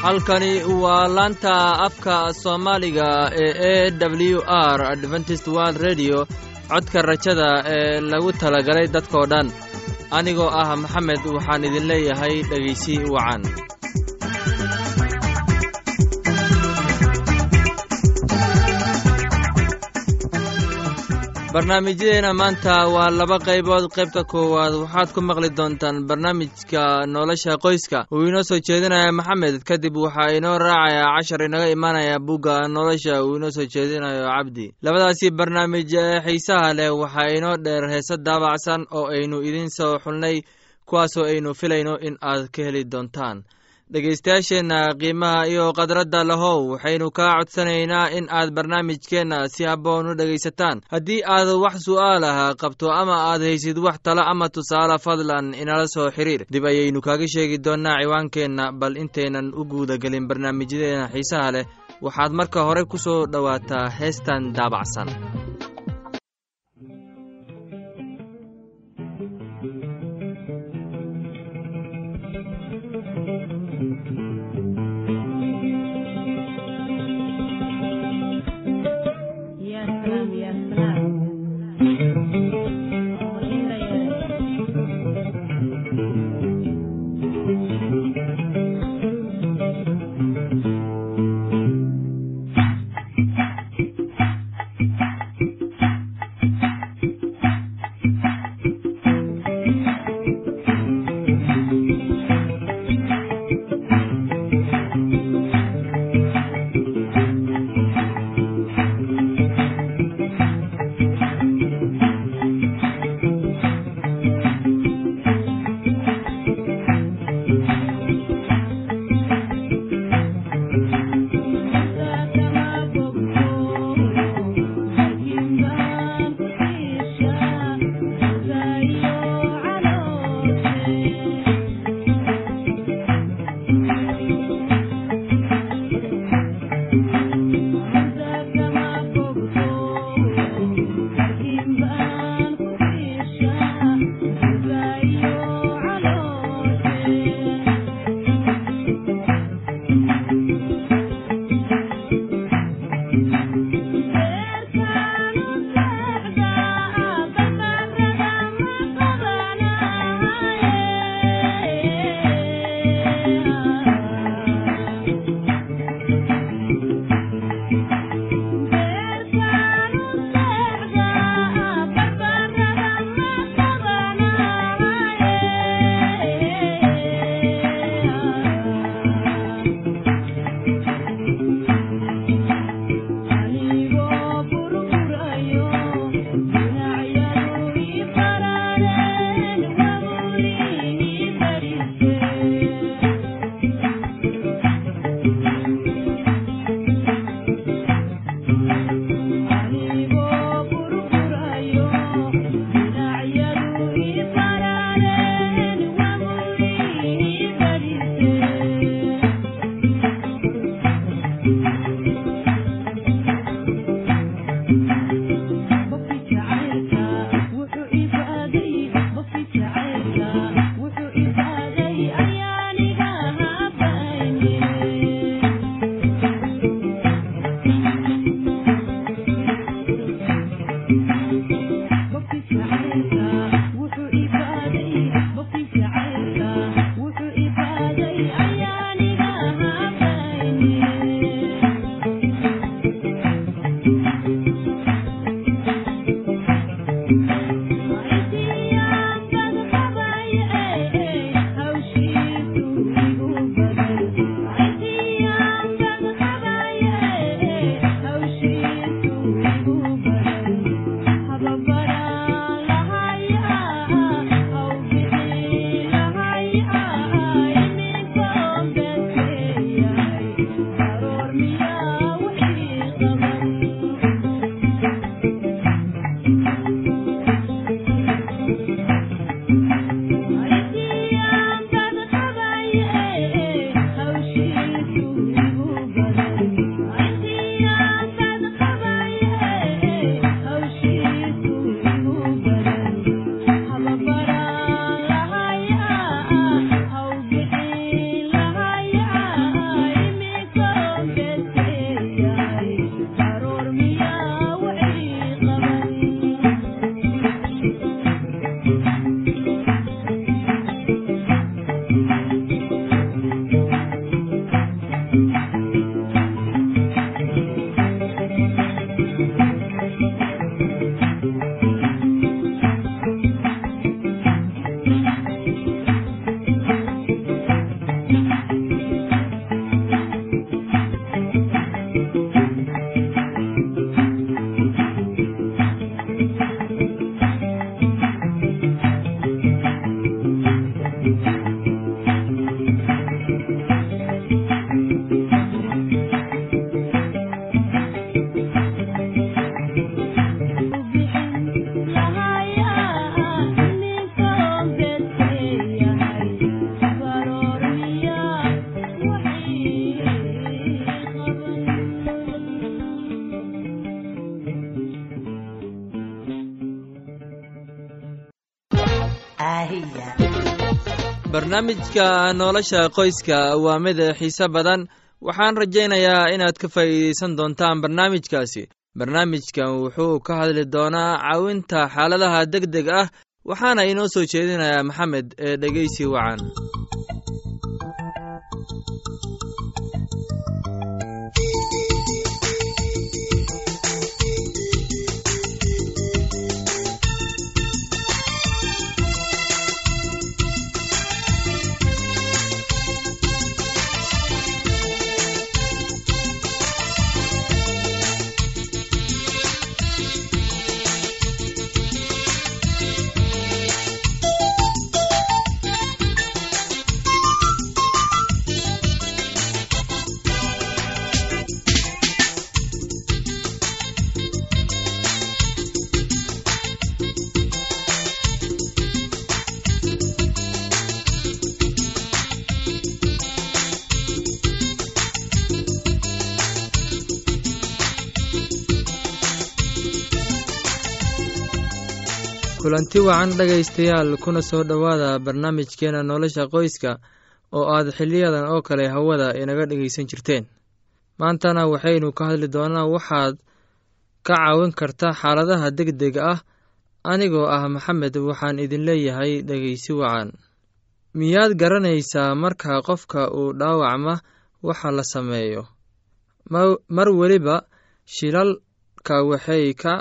halkani waa laanta afka Soomaaliga ee AWR Adventist World Radio codka rajada ee lagu talagalay dadkoo dhan anigoo ah Maxamed waxaan idin leeyahay dhageysi wacan barnaamijyada maanta waa laba qaybood qaybta koowaad waxaad ku maqli doontaan barnaamijka nolosha qoyska uu inoo soo jeedinayo Maxamed kadib waxa inoo raacaya cashar inaga imaanaya buugga nolosha uu inoo soo jeedinayo Cabdi labadaasi barnaamij xiisaha leh waxa inoo dheer heesa daabacsan oo aynu idin soo xulnay kuwaas oo aynu filayno in aad ka heli doontaan dhageystayaasheena qiimaha iyo qadradda lahow waxaynu kaa codsanaynaa in aad barnaamijkeena si habboon u dhagaysataan haddii aad wax su'aal ah qabto ama aad haysid wax talo ama tusaale fadlan inala soo xiriir dib ayaynu kaaga sheegi doonaa ciwaankeenna bal intaynan u guuda gelin barnaamijyadeena xiisaha leh waxaad marka hore ku soo dhowaataa heestan daabacsan barnaamijka nolosha qoyska waa mid xiiso badan. waxaan rajaynayaa inaad ka faa'iidaysan doontaan barnaamijkaasi. barnaamijkan wuxuu ka hadli doonaa caawinta xaaladaha degdeg ah, waxaana inoo soo jeedinayaa maxamed ee dhegeysi wacan. kulanti wacan dhegaystayaal, kuna soo dhowaada barnaamijkeena nolosha qoyska oo aad xiliyadan oo kale hawada inaga dhegaysan jirteen. maantana waxaynu ka hadli doonaa waxaad ka caawin karta xaaladaha degdega ah. anigoo ah maxamed, waxaan idin leeyahay dhegaysi wacan. miyaad garanaysaa marka qofka uu dhaawacma waxa la sameeyo? mar weliba shilalka waxay ka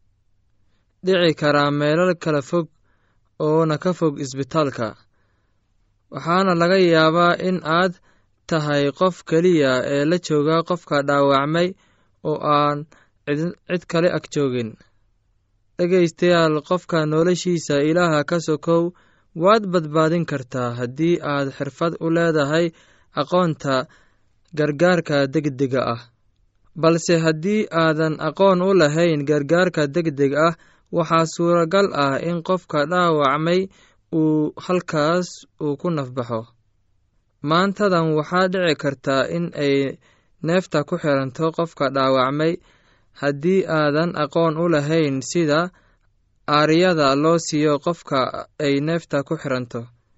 dhici karaa meelal kala fog oona ka fog isbitaalka, waxaana laga yaabaa in aad tahay qof keliya ee la jooga qofka dhaawacmay oo aan cid kale ag joogin. dhegaystayaal, qofka noloshiisa ilaaha ka sokow waad badbaadin kartaa haddii aad xirfad u leedahay aqoonta gargaarka degdega ah. balse haddii aadan aqoon u lahayn gargaarka degdeg ah, waxaa suuragal ah in qofka dhaawacmay uu halkaas ku nafbaxo. maantadan waxaa dhici karta in ay neefta ku xiranto qofka dhaawacmay haddii aadan aqoon u lahayn sida aaryada loo siiyo qofka ay neefta ku xiranto.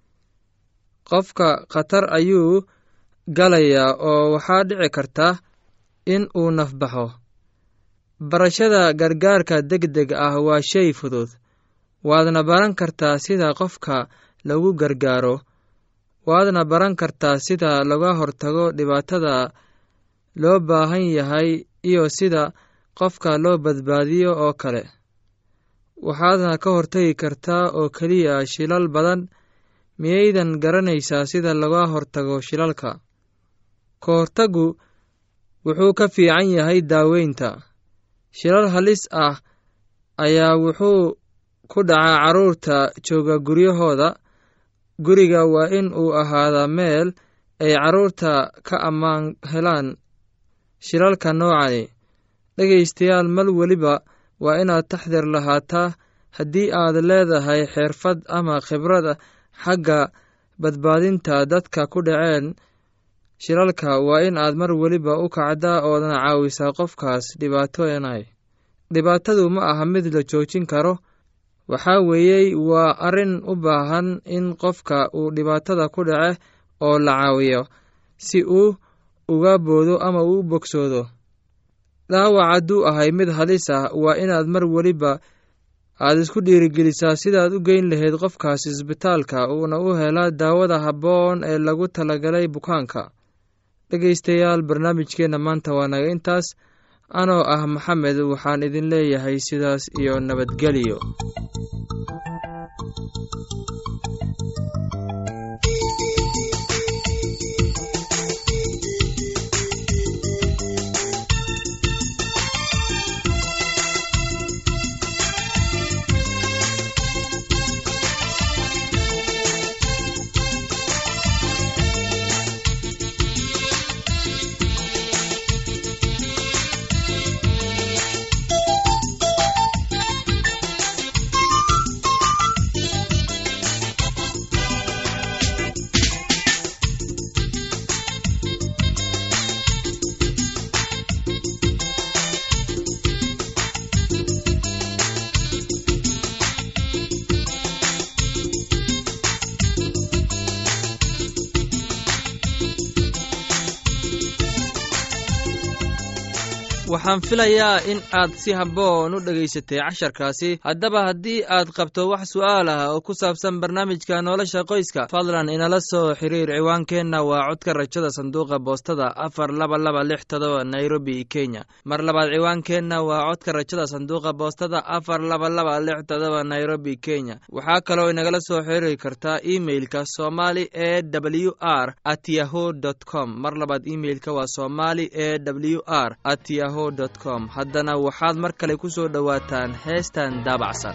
qofka khatar ayuu galayaa oo waxaa dhici karta in uu nafbaxo. barashada gargaarka degdeg ah waa shay fudud. waadna baran kartaa sida qofka lagu gargaaro. waadna baran kartaa sida laga hortago dhibaatada loo baahan yahay iyo sida qofka loo badbaadiyo oo kale. waxaadna ka hortagi kartaa oo keliya shilal badan. miyaydan garanaysaa sida laga hortago shilalka? ka hortagu wuxuu ka fiican yahay daaweynta. shilal halis ah ayaa wuxuu ku dhacaa carruurta jooga guryahooda. guriga waa in uu ahaadaa meel ay carruurta ka ammaan helaan shilalka noocani. dhegaystayaal, mal weliba waa inaad taxdir lahaataa. haddii aad leedahay xirfad ama khibrad xagga badbaadinta dadka ku dhaceen shilalka, waa in aad mar weliba u kacdaa oodana caawisaa qofkaas dhibaatoonay. dhibaatadu ma aha mid la joojin karo. waxaa weeyey waa arrin u baahan in qofka uu dhibaatada ku dhace oo la caawiyo si uu uga boodo ama uu bogsoodo. dhaawac hadduu ahay mid halis ah, waa inaad mar weliba aad isku dhiirigelisaa sidaad u geyn lahayd qofkaas isbitaalka uuna u helaa daawada habboon ee lagu talagalay bukaanka. dhegaystayaal, barnaamijkeenna maanta waa naga intaas. anoo ah maxamed, waxaan idin leeyahay sidaas iyo nabadgelyo. waxaan filayaa in aad si habboon u dhegaysatay casharkaasi. haddaba haddii aad qabto wax su'aal ah oo ku saabsan barnaamijka nolosha qoyska, fadlan inala soo xiriir. ciwaankeenna waa codka rajada sanduuqa boostada 4267 Nairobi, Kenya. mar labaad ciwaankeenna waa codka rajada sanduuqa boostada 4267 Nairobi, Kenya. waxaa kaloo inagala soo xiriiri kartaa emailka somali@yahoo.com. mar labaad emailka waa somali@yahoo.com. haddana waxaad mar kale ku soo dhowaataan heestan daabacsan.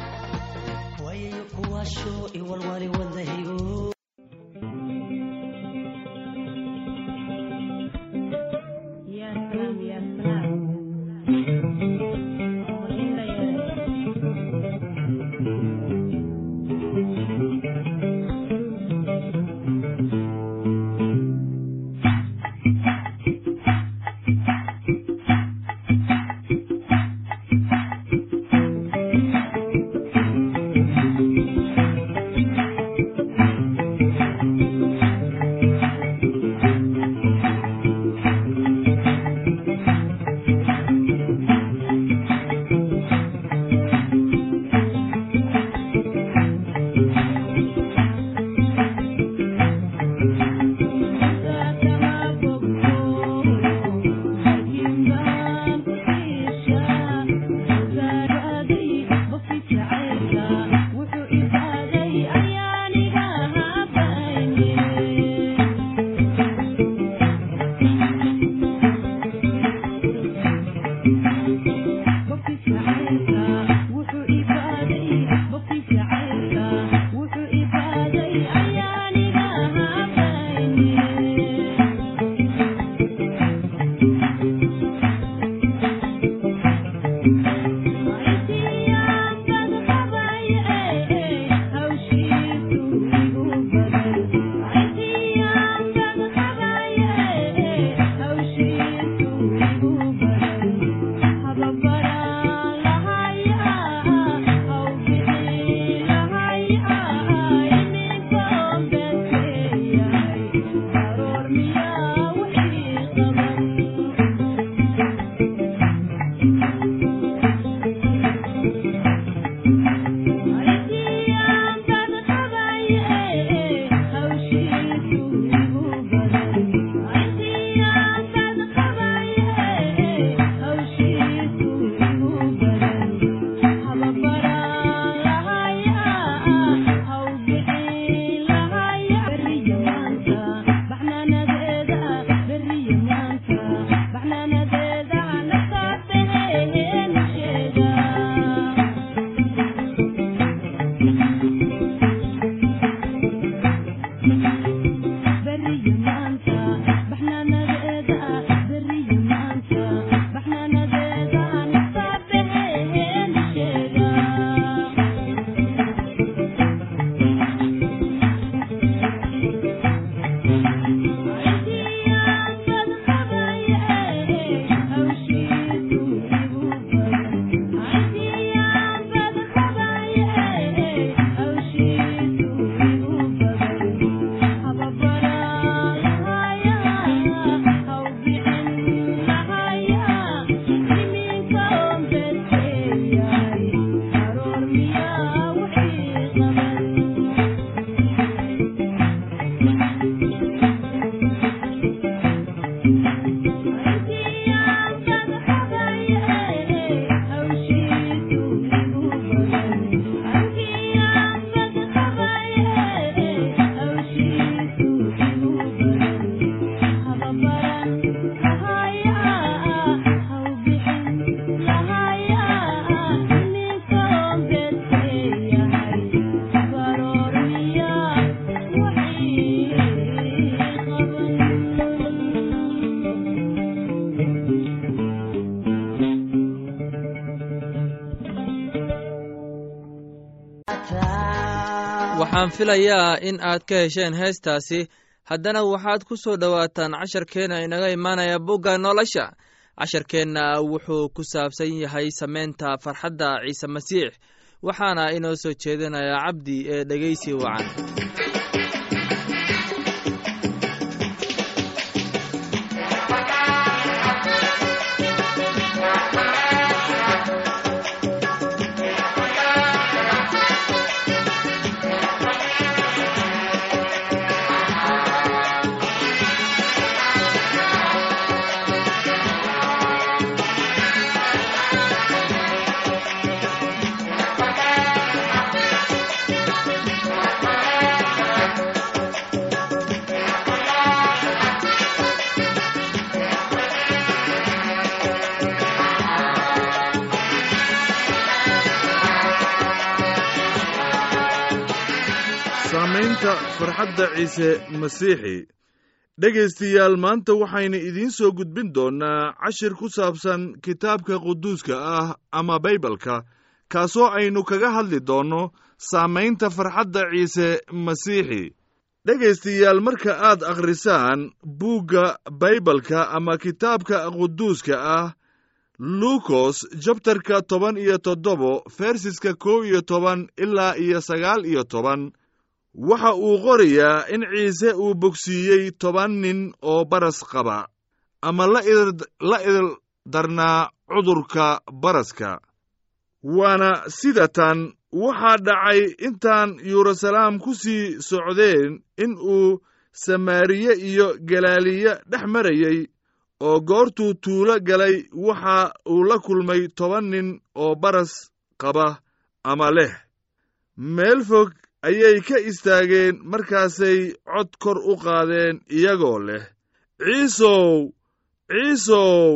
waxaan filayaa in aad ka hesheen heestaasi. haddana waxaad ku soo dhowaataan casharkeena inaga imaanaya bugga nolosha. casharkeenna wuxuu ku saabsan yahay samaynta farxadda ciise masiix, waxaana inoo soo jeedinaya cabdi ee dhegeysi wacan. saamaynta farxadda ciise masiixi. dhegaystayaal, maanta waxaynu idiin soo gudbin doonnaa cashir ku saabsan kitaabka quduuska ah ama baybalka, kaasoo aynu kaga hadli doonno saamaynta farxadda ciise masiixi. dhegaystayaal, marka aad akhrisaan buugga baybalka ama kitaabka quduuska ah, luukos jabtarka 17 fersiska 11 ilaa 19, waxa uu qorayaa in ciise uu bogsiiyey 10 nin oo baras qaba ama la ildarnaa cudurka baraska. waana sida tan waxaa dhacay intaan yeruusalaam ku sii socdeen in uu samaariye iyo galiile dhex marayey, oo goortuu tuulo galay waxa uu la kulmay 10 nin oo baras qaba ama leh. meel fog ayay ka istaageen, markaasay cod kor u qaadeen iyagoo leh, ciisow, ciisow,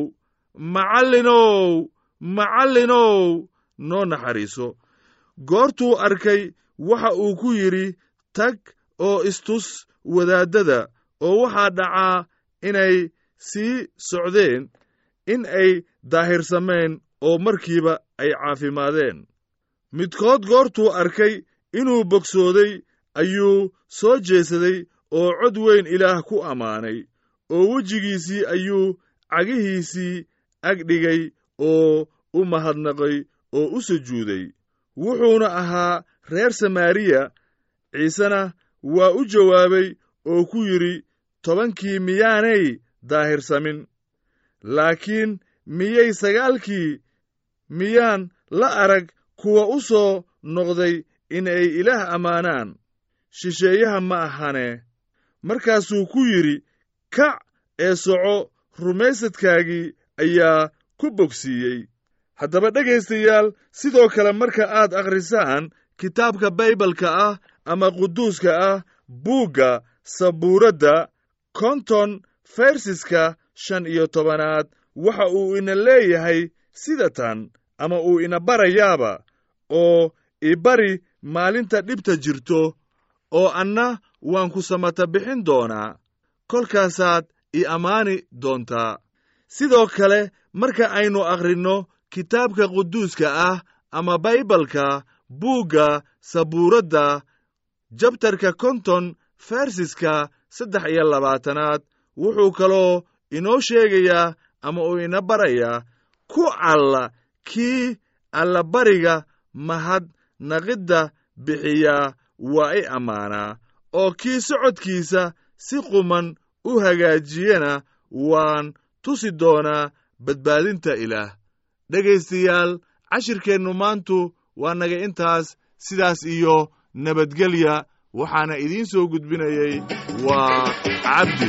macallinow, macallinow, noo naxariiso. goortuu arkay waxa uu ku yidhi, tag oo istus wadaaddada. oo waxaa dhacaa inay sii socdeen in ay daahirsameen oo markiiba ay caafimaadeen. midkood goortuu arkay inuu bogsooday ayuu soo jeesaday oo cod weyn Ilaah ku ammaanay, oo wejigiisii ayuu cagihiisii agdhigay oo u mahadnaqay oo u sujuuday. wuxuuna ahaa reer Samaariya. ciisena waa u jawaabay oo ku yidhi, 10kii miyaanay daahirsamin? laakiin miyay 9kii miyaan la arag kuwa u soo noqday inay Ilaah ammaanaan? shisheeyaha ma ahane. markaasuu ku yidhi, kac ee soco, rumaysadkaagii ayaa ku bogsiiyey. haddaba dhegaystayaal, sidoo kale marka aad akhrisaan kitaabka baybalka ah ama quduuska ah, buugga sabuuradda 50 fersiska 15, waxa uu ina leeyahay sida tan, ama uu ina barayaaba, oo ibari maalinta dhibta jirto, oo anna waan ku samata bixin doonaa, kolkaasaad i ammaani doontaa. sidoo kale marka aynu akhrinno kitaabka quduuska ah ama baybalka, buugga sabuuradda jabtarka 50 fersiska 23, wuxuu kaloo inoo sheegayaa ama uu ina barayaa, ku alla kii allabariga mahadnaqidda bixiyaa waa i ammaanaa, oo kii socodkiisa si quman u hagaajiyana waan tusi doonaa badbaadinta Ilaah. dhegaystayaal, cashirkeennu maantu waa naga intaas. sidaas iyo nabadgelya. waxaana idiin soo gudbinayey waa cabdi.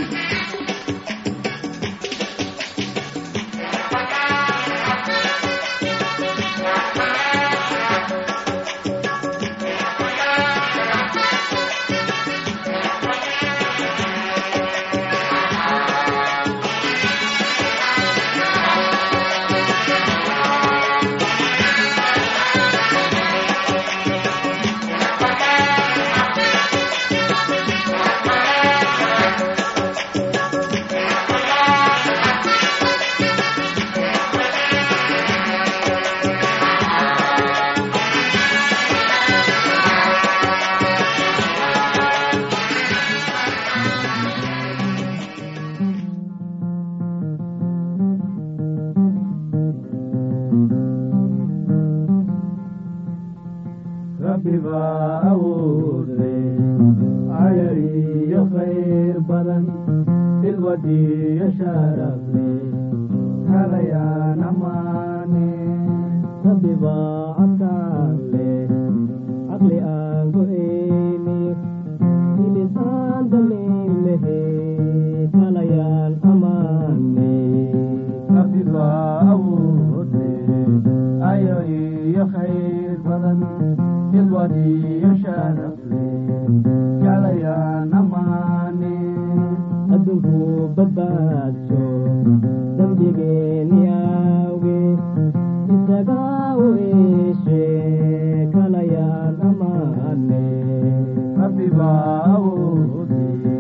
baawdi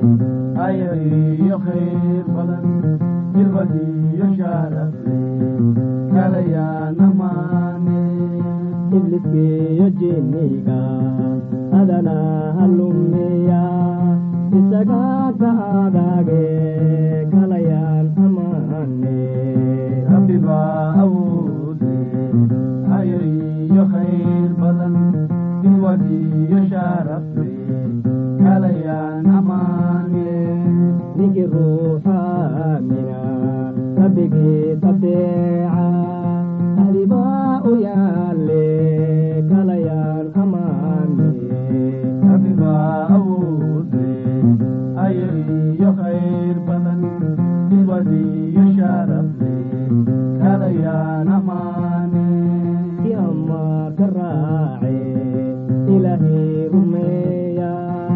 ayay khayr badan bilbadiyo sharafle kalayana maane ibliskiyo jinniga adana halumeya isaga taadage kalayan amane rabbi baawdi ayay khayr badan bilbadiyo sharafle kalayaan amaane ninki ruuxa aamina rabbigii tabeeca ahlibaa u yaale kalayaan amaane rabbibaa awoode ayariyo khayr badan bilwadiyo sharafle kalayaan amaane yama ka raace ilaahay rumeeya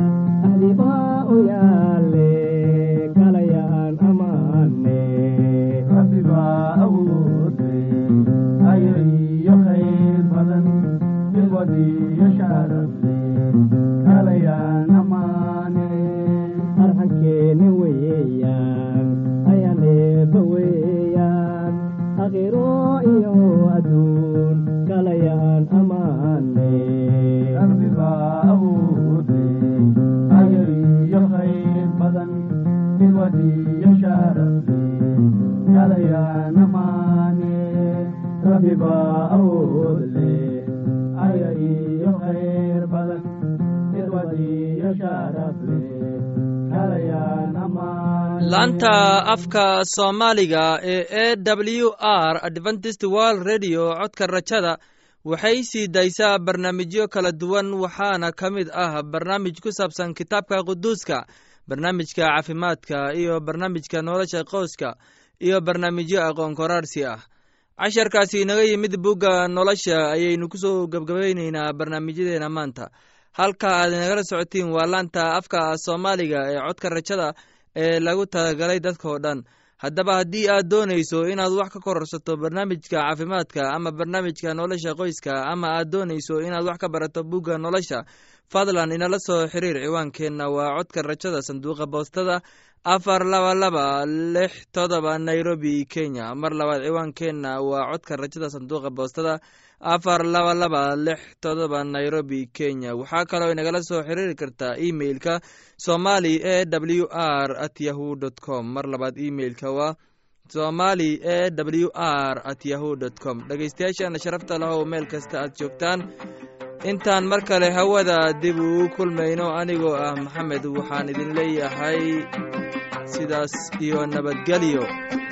ahlibaa u yaale kalayaan amaane rabbibaa awoode ayariyo khayr badan bilwadiyo sharafle kalayaan amaane arxankeeni weeyaan ayaan eebba weeyaan akhiro iyo adduun kalayaan amaane rabbibaa awoode ayariyo khayr badan bilwadiyo sharafle kalayaan amaane rabbibaa awoodle ayariyo khayr badan bilwadiyo sharafle kalayaan amaane laanta afka soomaaliga ee w r adventist world radio codka rajada waxay sii daysaa barnaamijyo kala duwan waxaana ka mid ah barnaamij ku saabsan kitaabka quduuska barnaamijka caafimaadka iyo barnaamijka nolosha qoyska iyo barnaamijyo aqoon koraarsi ah casharkaasi inaga yimid bugga nolosha ayaynu ku soo gabgabaynaynaa barnaamijyadeena maanta halka aad inagala socotiin waa laanta afka soomaaliga ee codka rajada ee lagu talagalay dadkao dhan haddaba haddii aad doonayso inaad wax ka kororsato barnaamijka caafimaadka ama barnaamijka nolosha qoyska ama aad doonayso inaad wax ka barato bugga nolosha fadlan inala soo xiriir ciwaankeenna waa codka rajada sanduuqa boostada 42267 nairobi kenya mar labaad ciwaankeenna waa codka rajada sanduuqa boostada 42267 nairobi kenya waxaa kaloo inagala soo xiriiri kartaa emailka somali@awr@yahoo.com mar labaad emailka waa somali@awr@yahoo.com dhegeystayaashaana sharafta lahow meel kasta aad joogtaan intaan mar kale hawada dib ugu kulmayno anigoo ah maxamed waxaan idin leeyahay sidaas iyo nabadgelyo